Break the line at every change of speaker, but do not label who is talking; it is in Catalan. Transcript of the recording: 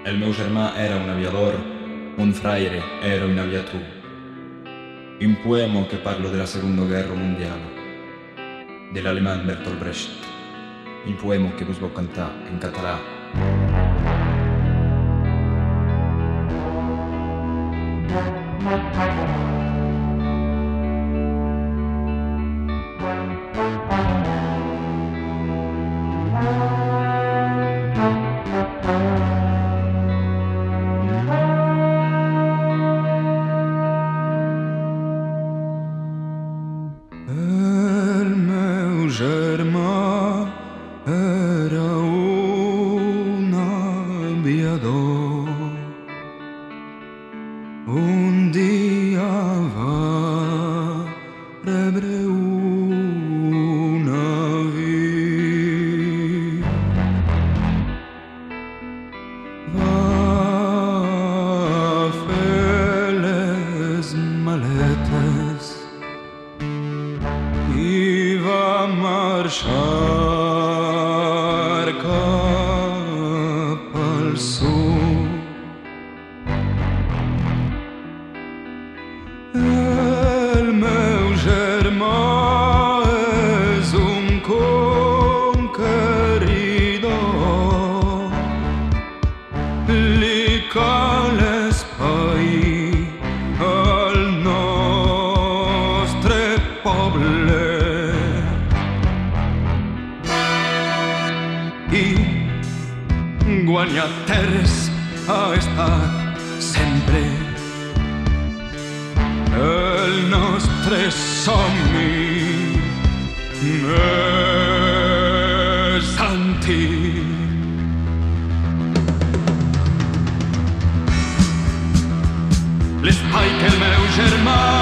El meu germà era un aviador, un fraire era un aviatú. Un poema che parlo della Seconda Guerra Mondiale, dell'alemán Bertolt Brecht. Un poema che vos vau cantar en català.
El meu germà era un aviador. Un dia va rebre un avi. Va fer les maletes i va marxar cap al sud. El meu germà és un conqueridor. Li cal espai al nostre poble i guanyar terres ha estat sempre el nostre somni més antic. L'espai que el meu germà